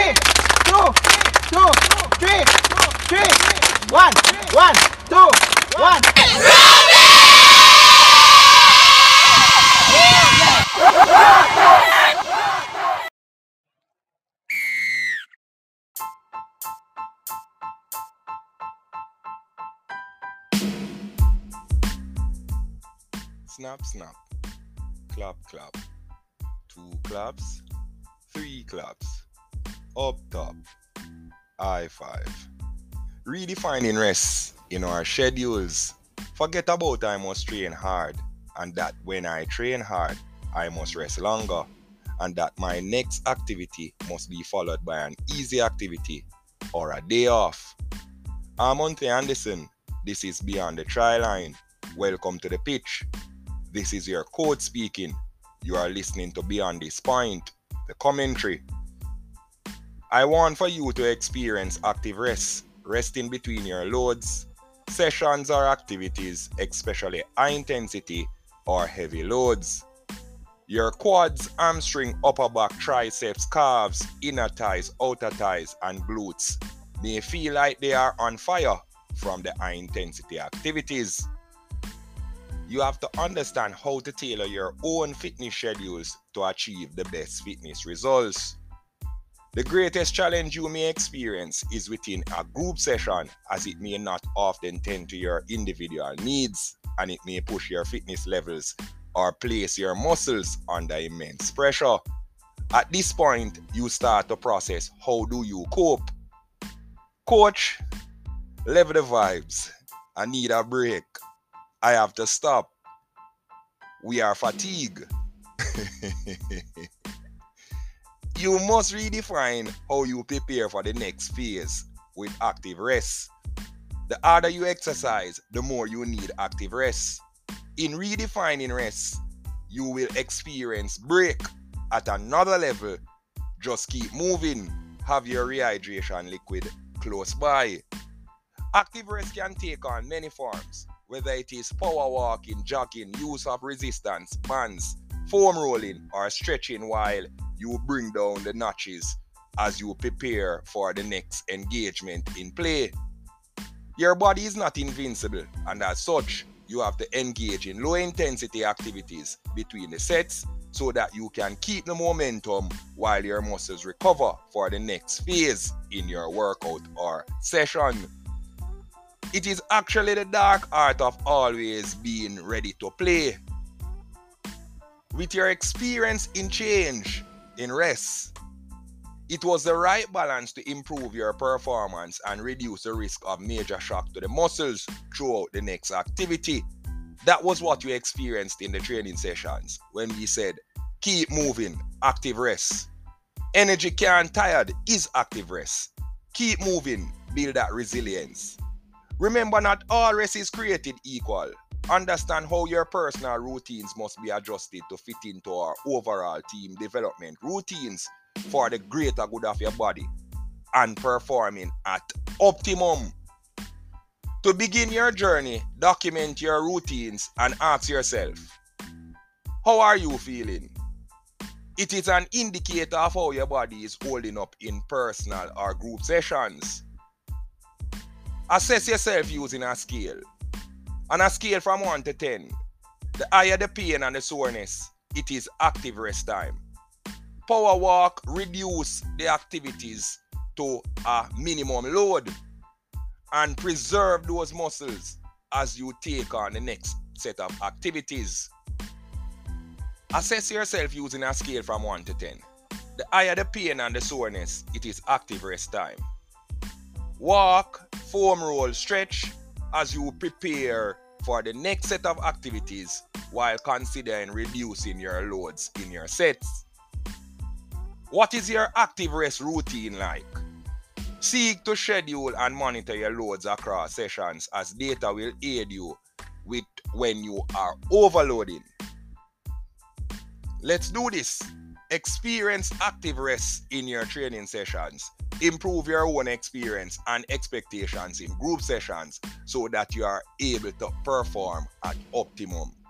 3, 2, 2, 3, 3, 1, 1, 2, 1. Snap, snap, clap, clap, 2 claps, 3 claps, up top, high five. Redefining rest in our schedules. Forget about I must train hard, and that when I train hard, I must rest longer, and that my next activity must be followed by an easy activity or a day off. I'm Monty Anderson. This is Beyond the Try Line. Welcome to the pitch. This is your coach speaking. You are listening to Beyond This Point, the commentary. I want for you to experience active rest, resting between your loads, sessions or activities, especially high intensity or heavy loads. Your quads, hamstring, upper back, triceps, calves, inner thighs, outer thighs, and glutes may feel like they are on fire from the high intensity activities. You have to understand how to tailor your own fitness schedules to achieve the best fitness results. The greatest challenge you may experience is within a group session, as it may not often tend to your individual needs, and it may push your fitness levels or place your muscles under immense pressure. At this point, you start to process how do you cope. Coach, level the vibes. I need a break. I have to stop. We are fatigued. You must redefine how you prepare for the next phase with active rest. The harder you exercise, the more you need active rest. In redefining rest, you will experience break at another level. Just keep moving. Have your rehydration liquid close by. Active rest can take on many forms, whether it is power walking, jogging, use of resistance bands, foam rolling, or stretching while you bring down the notches as you prepare for the next engagement in play. Your body is not invincible, and as such, you have to engage in low intensity activities between the sets so that you can keep the momentum while your muscles recover for the next phase in your workout or session. It is actually the dark art of always being ready to play. With your experience in change, in rest, it was the right balance to improve your performance and reduce the risk of major shock to the muscles throughout the next activity. That was what you experienced in the training sessions when we said, keep moving, active rest. Energy can't tired is active rest. Keep moving, build that resilience. Remember, not all rest is created equal. Understand how your personal routines must be adjusted to fit into our overall team development routines for the greater good of your body and performing at optimum. To begin your journey, document your routines and ask yourself, how are you feeling? It is an indicator of how your body is holding up in personal or group sessions. Assess yourself using a scale. On a scale from 1 to 10, the higher the pain and the soreness, it is active rest time. Power walk, reduce the activities to a minimum load and preserve those muscles as you take on the next set of activities. Assess yourself using a scale from 1 to 10. The higher the pain and the soreness, it is active rest time. Walk, foam roll, stretch as you prepare for the next set of activities while considering reducing your loads in your sets. What is your active rest routine like? Seek to schedule and monitor your loads across sessions as data will aid you with when you are overloading. Let's do this. Experience active rest in your training sessions. Improve your own experience and expectations in group sessions so that you are able to perform at optimum.